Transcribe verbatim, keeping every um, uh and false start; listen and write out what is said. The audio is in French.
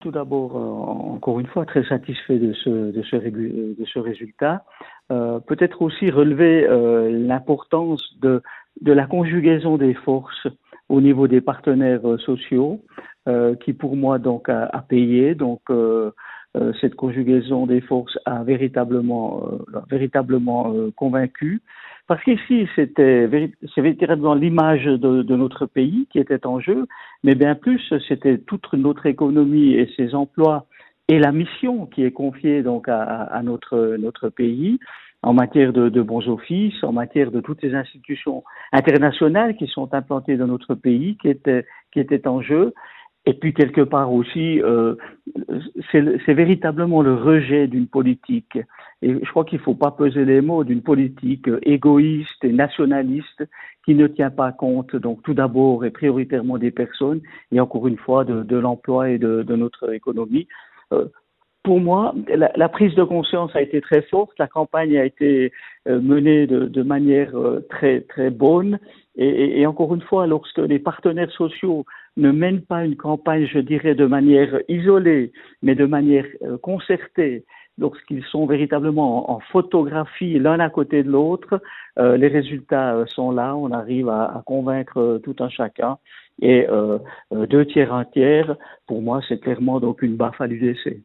Tout d'abord, euh, encore une fois, très satisfait de ce, de ce, régu- de ce résultat. Euh, peut-être aussi relever euh, l'importance de, de la conjugaison des forces au niveau des partenaires euh, sociaux, euh, qui pour moi donc a, a payé. Donc euh, euh, cette conjugaison des forces a véritablement, euh, véritablement euh, convaincu. Parce qu'ici, c'était véri- c'est véritablement l'image de, de notre pays qui était en jeu, mais bien plus, c'était toute notre économie et ses emplois et la mission qui est confiée donc à, à notre, notre pays en matière de, de bons offices, en matière de toutes les institutions internationales qui sont implantées dans notre pays, qui étaient, qui étaient en jeu. Et puis quelque part aussi, euh, c'est, c'est véritablement le rejet d'une politique. Et je crois qu'il ne faut pas peser les mots d'une politique égoïste et nationaliste qui ne tient pas compte, donc tout d'abord et prioritairement des personnes, et encore une fois de, de l'emploi et de, de notre économie. Euh, pour moi, la, la prise de conscience a été très forte. La campagne a été euh, menée de, de manière euh, très très bonne. Et, et, et encore une fois, lorsque les partenaires sociaux ne mènent pas une campagne, je dirais, de manière isolée, mais de manière euh, concertée, lorsqu'ils sont véritablement en, en photographie l'un à côté de l'autre, euh, les résultats euh, sont là. On arrive à, à convaincre euh, tout un chacun. Et euh, euh, deux tiers, un tiers, pour moi, c'est clairement donc une baffe à l'U D C.